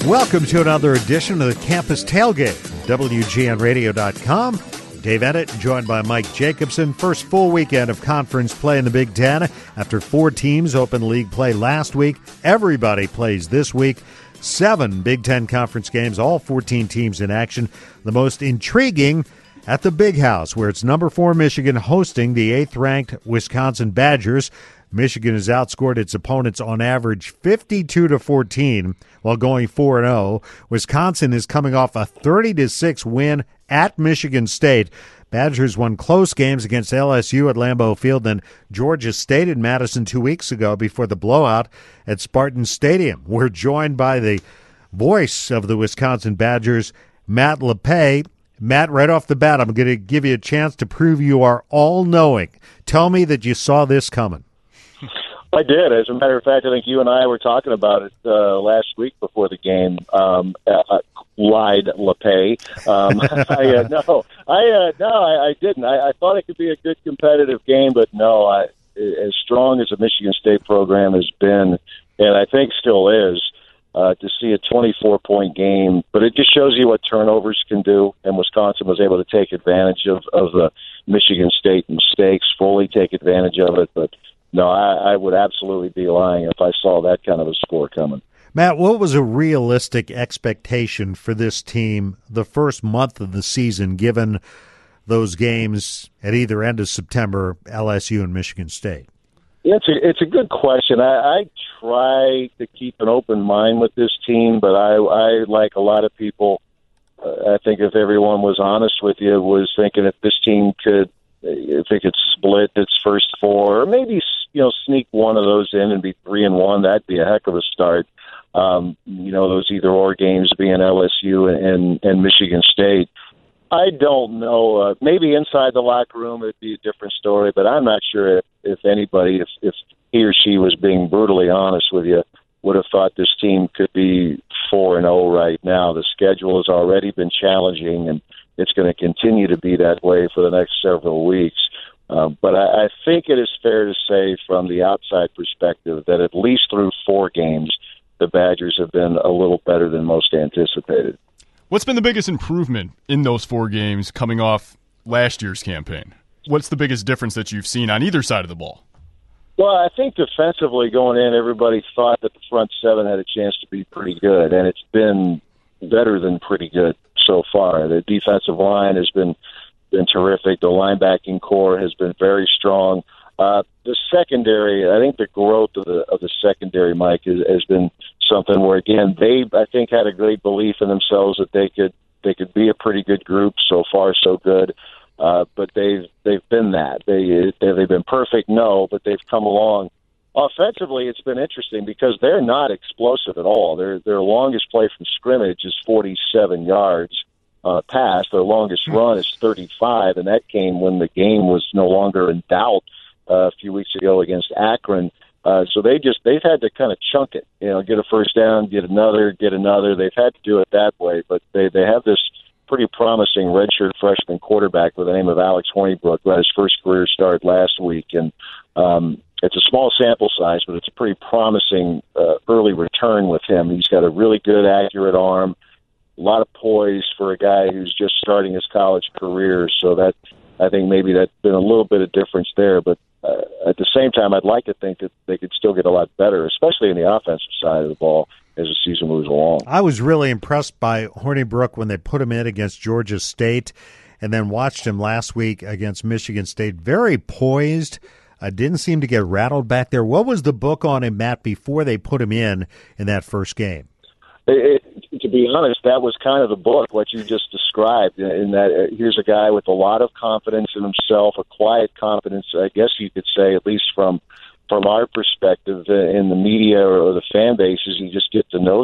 Welcome to another edition of the Campus Tailgate, WGNradio.com. Dave Ennett, joined by Mike Jacobson. First full weekend of conference play in the Big Ten. After 4 teams opened league play last week, everybody plays this week. 7 Big Ten conference games, all 14 teams in action. The most intriguing at the Big House, where it's number 4 Michigan hosting the 8th-ranked Wisconsin Badgers. Michigan has outscored its opponents on average 52-14 while going 4-0. Wisconsin is coming off a 30-6 win at Michigan State. Badgers won close games against LSU at Lambeau Field and Georgia State in Madison 2 weeks ago before the blowout at Spartan Stadium. We're joined by the voice of the Wisconsin Badgers, Matt LePay. Matt, right off the bat, I'm going to give you a chance to prove you are all-knowing. Tell me that you saw this coming. I did. As a matter of fact, I think you and I were talking about it last week before the game. Lied, LePay. I didn't. I thought it could be a good competitive game, but no. As strong as the Michigan State program has been, and I think still is, to see a 24-point game, but it just shows you what turnovers can do, and Wisconsin was able to take advantage of the Michigan State mistakes, fully take advantage of it, but no, I would absolutely be lying if I saw that kind of a score coming. Matt, what was a realistic expectation for this team the first month of the season, given those games at either end of September, LSU and Michigan State? Yeah, it's a good question. I try to keep an open mind with this team, but I like a lot of people, I think if everyone was honest with you, was thinking if this team could split its first 4, or maybe sneak one of those in and be 3-1, that'd be a heck of a start. Those either-or games being LSU and Michigan State. I don't know. Maybe inside the locker room it'd be a different story, but I'm not sure if anybody, if he or she was being brutally honest with you, would have thought this team could be 4-0 right now. The schedule has already been challenging, and it's going to continue to be that way for the next several weeks. But I think it is fair to say from the outside perspective that at least through 4 games, the Badgers have been a little better than most anticipated. What's been the biggest improvement in those 4 games coming off last year's campaign? What's the biggest difference that you've seen on either side of the ball? Well, I think defensively going in, everybody thought that the front 7 had a chance to be pretty good, and it's been better than pretty good so far. The defensive line has been terrific. The linebacking core has been very strong. The secondary, I think the growth of the secondary, Mike, has been something where, again, they, I think, had a great belief in themselves that they could be a pretty good group. So far, so good. But they've been that. They've been perfect, no, but they've come along. Offensively, it's been interesting because they're not explosive at all. Their longest play from scrimmage is 47 yards pass. Their longest run is 35, and that came when the game was no longer in doubt a few weeks ago against Akron. So they've had to kind of chunk it, get a first down, get another. They've had to do it that way, but they have this pretty promising redshirt freshman quarterback with the name of Alex Hornibrook, who had his first career start last week, and it's a small sample size, but it's a pretty promising early return with him. He's got a really good, accurate arm, a lot of poise for a guy who's just starting his college career. So that, I think maybe that's been a little bit of difference there. But at the same time, I'd like to think that they could still get a lot better, especially in the offensive side of the ball as the season moves along. I was really impressed by Hornibrook when they put him in against Georgia State and then watched him last week against Michigan State. Very poised. Didn't seem to get rattled back there. What was the book on him, Matt, before they put him in that first game? To be honest, that was kind of the book, what you just described, in that here's a guy with a lot of confidence in himself, a quiet confidence, I guess you could say, at least from our perspective in the media or the fan bases. You just get to know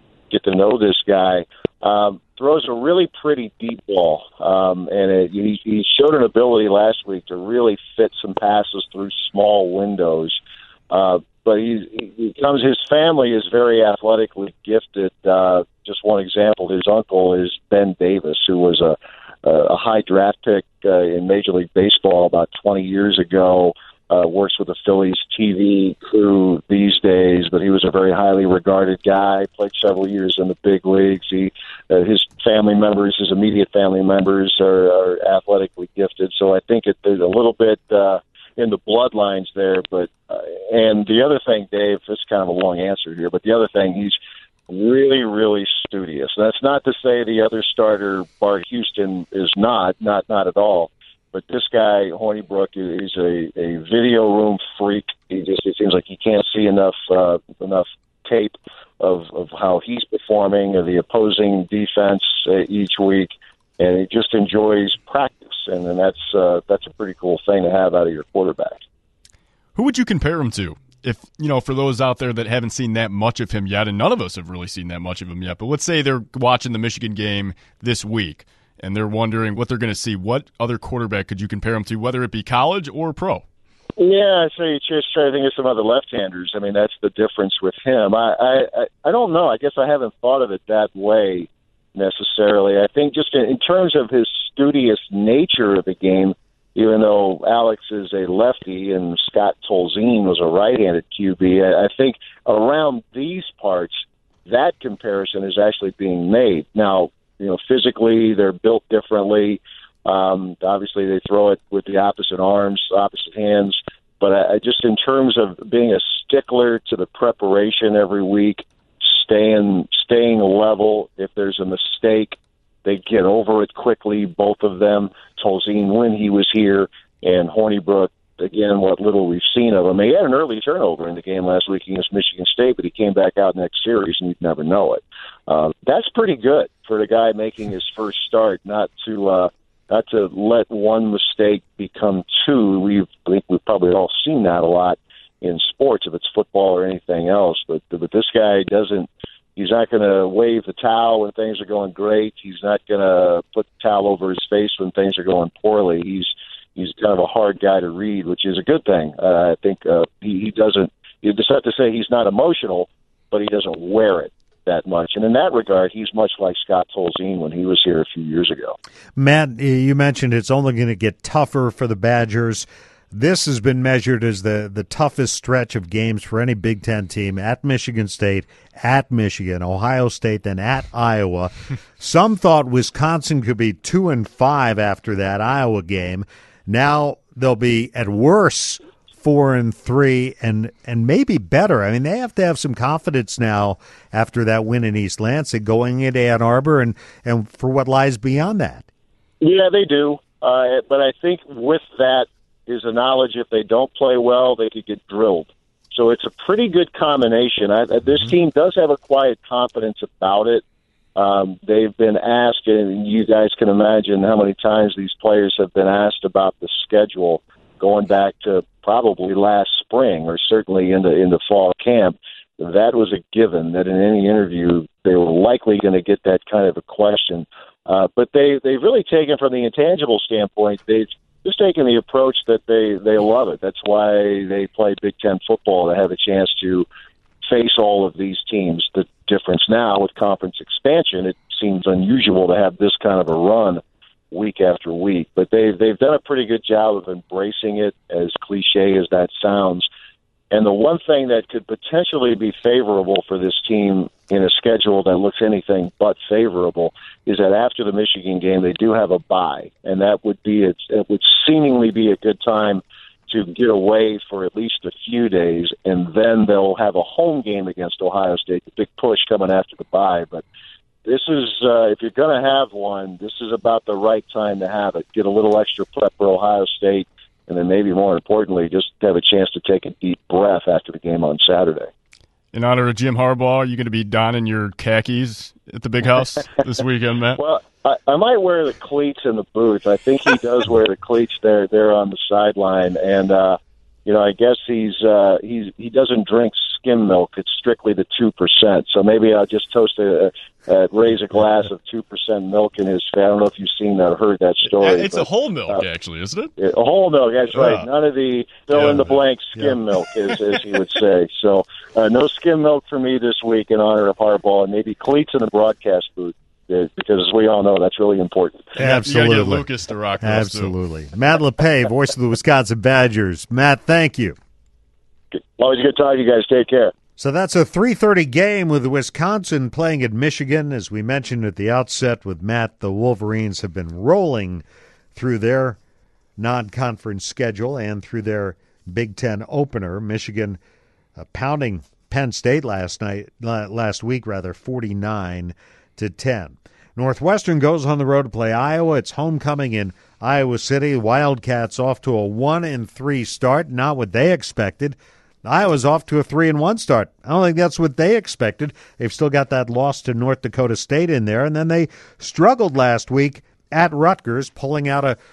this guy. Throws a really pretty deep ball, and he showed an ability last week to really fit some passes through small windows. But his family is very athletically gifted. Just one example, his uncle is Ben Davis, who was a high draft pick in Major League Baseball about 20 years ago. works with the Phillies TV crew these days, but he was a very highly regarded guy, played several years in the big leagues. His family members, his immediate family members are athletically gifted, so I think there's a little bit in the bloodlines there. But and the other thing, Dave, it's kind of a long answer here, but the other thing, he's really, really studious. That's not to say the other starter, Bart Houston, is not at all. But this guy, Hornibrook, is a video room freak. It seems like he can't see enough tape of how he's performing, or the opposing defense each week, and he just enjoys practice. And that's a pretty cool thing to have out of your quarterback. Who would you compare him to? If, for those out there that haven't seen that much of him yet, and none of us have really seen that much of him yet, but let's say they're watching the Michigan game this week, and they're wondering what they're going to see. What other quarterback could you compare him to, whether it be college or pro? Yeah, so you just try to think of some other left-handers. I mean, that's the difference with him. I don't know. I guess I haven't thought of it that way necessarily. I think just in terms of his studious nature of the game, even though Alex is a lefty and Scott Tolzien was a right-handed QB, I think around these parts, that comparison is actually being made. Now, physically, they're built differently. Obviously, they throw it with the opposite arms, opposite hands. But I just in terms of being a stickler to the preparation every week, staying level. If there's a mistake, they get over it quickly, both of them. Tolzien, when he was here, and Hornibrook, again, what little we've seen of him. He had an early turnover in the game last week against Michigan State, but he came back out next series, and you'd never know it. That's pretty good for the guy making his first start, not to let one mistake become two. I think we've probably all seen that a lot in sports, if it's football or anything else. But this guy doesn't. He's not going to wave the towel when things are going great. He's not going to put the towel over his face when things are going poorly. He's kind of a hard guy to read, which is a good thing. I think he doesn't. You just have to say he's not emotional, but he doesn't wear it that much. And in that regard, he's much like Scott Tolzien when he was here a few years ago. Matt, you mentioned it's only going to get tougher for the Badgers. This has been measured as the toughest stretch of games for any Big Ten team, at Michigan State, at Michigan, Ohio State, then at Iowa. Some thought Wisconsin could be 2-5 after that Iowa game. Now they'll be, at worst, 4-3 and maybe better. I mean, they have to have some confidence now after that win in East Lansing, going into Ann Arbor and for what lies beyond that. Yeah, they do. But I think with that is the knowledge if they don't play well, they could get drilled. So it's a pretty good combination. This team does have a quiet confidence about it. They've been asked, and you guys can imagine how many times these players have been asked about the schedule going back to probably last spring or certainly in the fall camp. That was a given that in any interview they were likely going to get that kind of a question. But they've really taken, from the intangible standpoint, they've just taken the approach that they love it. That's why they play Big Ten football, to have a chance to face all of these teams. The difference now with conference expansion, it seems unusual to have this kind of a run week after week. But they've done a pretty good job of embracing it, as cliche as that sounds. And the one thing that could potentially be favorable for this team in a schedule that looks anything but favorable is that after the Michigan game, they do have a bye, and that would seemingly be a good time to get away for at least a few days, and then they'll have a home game against Ohio State, the big push coming after the bye. But this is, if you're going to have one, this is about the right time to have it. Get a little extra prep for Ohio State, and then maybe more importantly, just have a chance to take a deep breath after the game on Saturday. In honor of Jim Harbaugh, are you going to be donning your khakis at the Big House this weekend, Matt? Well, I might wear the cleats in the booth. I think he does wear the cleats there on the sideline, and I guess he doesn't drink skim milk. It's strictly the 2%. So maybe I'll just raise a glass of 2% milk in his face. I don't know if you've seen that or heard that story. It's a whole milk, actually, isn't it? A whole milk, that's right. None of the fill-in-the-blank skim milk, as he would say. So no skim milk for me this week in honor of Harbaugh, and maybe cleats in the broadcast booth. because as we all know, that's really important. Absolutely. You gotta get Lucas to rock those Absolutely. Matt LePay, voice of the Wisconsin Badgers. Matt, thank you. Always a good talk. You guys take care. So that's a 3:30 game with Wisconsin playing at Michigan. As we mentioned at the outset with Matt, the Wolverines have been rolling through their non-conference schedule and through their Big Ten opener. Michigan pounding Penn State last week, 49-10. Northwestern goes on the road to play Iowa. It's homecoming in Iowa City. Wildcats off to a 1-3 start, not what they expected. Iowa's off to a 3-1 start. I don't think that's what they expected. They've still got that loss to North Dakota State in there, and then they struggled last week at Rutgers, pulling out a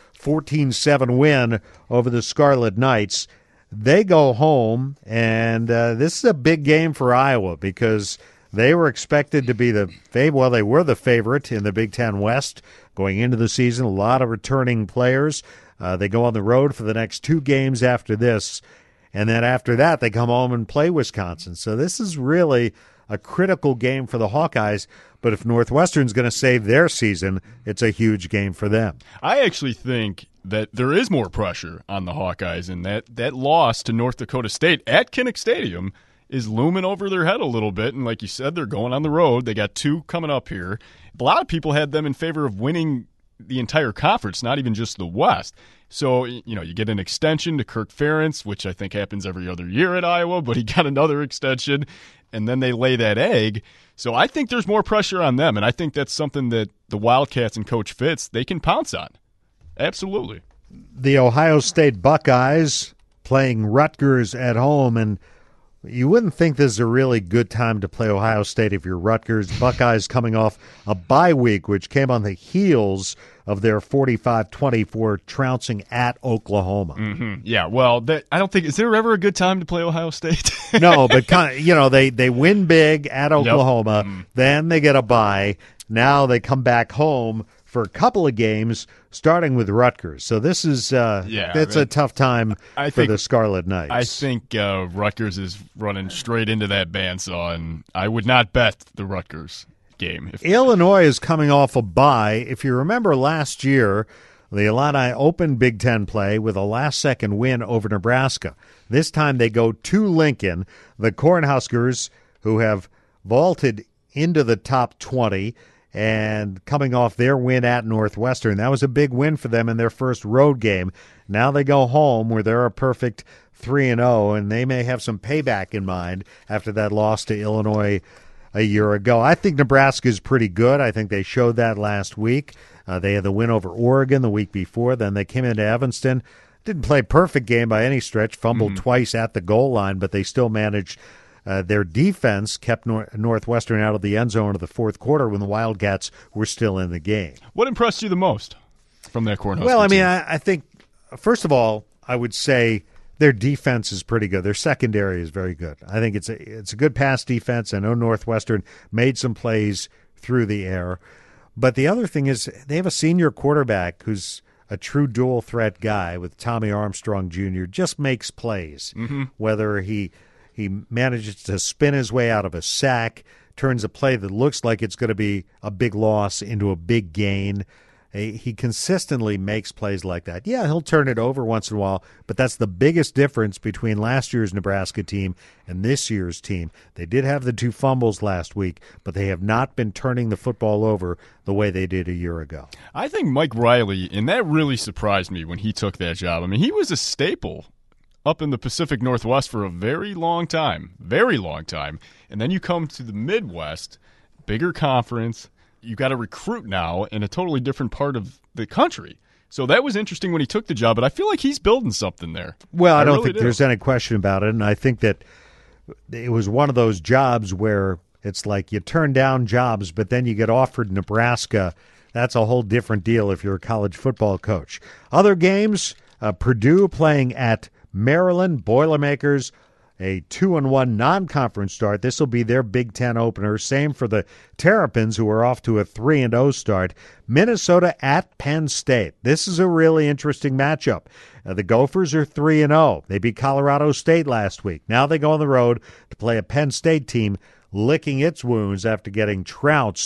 14-7 win over the Scarlet Knights. They go home, and this is a big game for Iowa because they were expected to be they were the favorite in the Big Ten West going into the season. A lot of returning players. They go on the road for the next 2 games after this, and then after that they come home and play Wisconsin. So this is really a critical game for the Hawkeyes, but if Northwestern's going to save their season, it's a huge game for them. I actually think that there is more pressure on the Hawkeyes, and that loss to North Dakota State at Kinnick Stadium is looming over their head a little bit. And like you said, they're going on the road. They got 2 coming up here. A lot of people had them in favor of winning the entire conference, not even just the West. So, you get an extension to Kirk Ferentz, which I think happens every other year at Iowa, but he got another extension, and then they lay that egg. So I think there's more pressure on them, and I think that's something that the Wildcats and Coach Fitz, they can pounce on. Absolutely. The Ohio State Buckeyes playing Rutgers at home, and you wouldn't think this is a really good time to play Ohio State if you're Rutgers. Buckeyes coming off a bye week, which came on the heels of their 45-24 trouncing at Oklahoma. Mm-hmm. Yeah, well, I don't think – is there ever a good time to play Ohio State? No, but they win big at Oklahoma. Yep. Then they get a bye. Now they come back home for a couple of games, starting with Rutgers. So this is a tough time for the Scarlet Knights. I think Rutgers is running straight into that bandsaw, and I would not bet the Rutgers game. Illinois is coming off a bye. If you remember last year, the Illini opened Big Ten play with a last-second win over Nebraska. This time they go to Lincoln. The Cornhuskers, who have vaulted into the top 20, and coming off their win at Northwestern. That was a big win for them in their first road game. Now they go home where they're a perfect 3-0, and they may have some payback in mind after that loss to Illinois a year ago. I think Nebraska is pretty good. I think they showed that last week. They had the win over Oregon the week before. Then they came into Evanston. Didn't play a perfect game by any stretch, fumbled twice at the goal line, but they still managed. Their defense kept Northwestern out of the end zone of the fourth quarter when the Wildcats were still in the game. What impressed you the most from that Cornhusker Well, I mean, team? I think, first of all, I would say their defense is pretty good. Their secondary is very good. I think it's a good pass defense. I know Northwestern made some plays through the air. But the other thing is they have a senior quarterback who's a true dual-threat guy with Tommy Armstrong Jr., just makes plays, whether he manages to spin his way out of a sack, turns a play that looks like it's going to be a big loss into a big gain. He consistently makes plays like that. Yeah, he'll turn it over once in a while, but that's the biggest difference between last year's Nebraska team and this year's team. They did have the 2 fumbles last week, but they have not been turning the football over the way they did a year ago. I think Mike Riley, and that really surprised me when he took that job. I mean, he was a staple up in the Pacific Northwest for a very long time, and then you come to the Midwest, bigger conference. You got to recruit now in a totally different part of the country. So that was interesting when he took the job, but I feel like he's building something there. Well, I don't think there's any question about it, and I think that it was one of those jobs where it's like you turn down jobs, but then you get offered Nebraska. That's a whole different deal if you're a college football coach. Other games, Purdue playing at Maryland, Boilermakers, a 2-1 non-conference start. This will be their Big Ten opener. Same for the Terrapins, who are off to a 3-0 start. Minnesota at Penn State. This is a really interesting matchup. The Gophers are 3-0. They beat Colorado State last week. Now they go on the road to play a Penn State team licking its wounds after getting trounced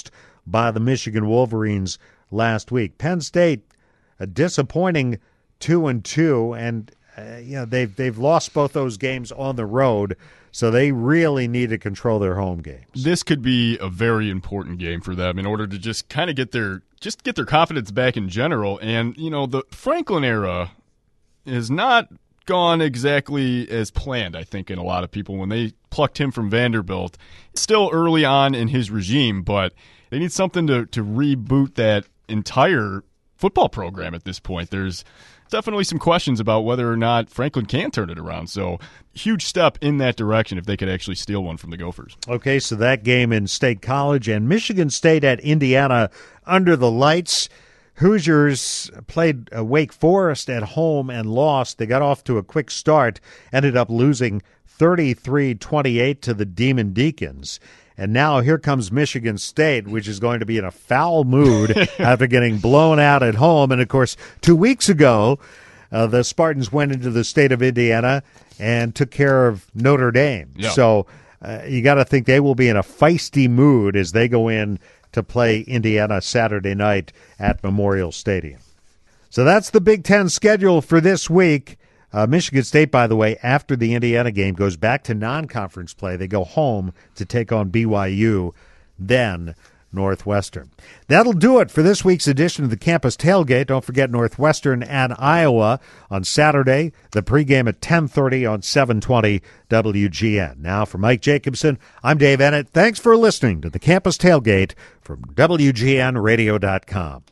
by the Michigan Wolverines last week. Penn State, a disappointing 2-2, and they've lost both those games on the road, so they really need to control their home games. This could be a very important game for them in order to just kind of get their confidence back in general. And the Franklin era is not gone exactly as planned, I think, in a lot of people when they plucked him from Vanderbilt. It's still early on in his regime, but they need something to reboot that entire football program at this point. There's definitely some questions about whether or not Franklin can turn it around. So huge step in that direction if they could actually steal one from the Gophers. Okay, so that game in State College, and Michigan State at Indiana under the lights. Hoosiers played Wake Forest at home and lost. They got off to a quick start, ended up losing 33-28 to the Demon Deacons. And now here comes Michigan State, which is going to be in a foul mood after getting blown out at home. And, of course, 2 weeks ago, the Spartans went into the state of Indiana and took care of Notre Dame. Yeah. So you got to think they will be in a feisty mood as they go in to play Indiana Saturday night at Memorial Stadium. So that's the Big Ten schedule for this week. Michigan State, by the way, after the Indiana game, goes back to non-conference play. They go home to take on BYU, then Northwestern. That'll do it for this week's edition of the Campus Tailgate. Don't forget Northwestern and Iowa on Saturday. The pregame at 10:30 on 720 WGN. Now for Mike Jacobson, I'm Dave Ennett. Thanks for listening to the Campus Tailgate from WGNradio.com.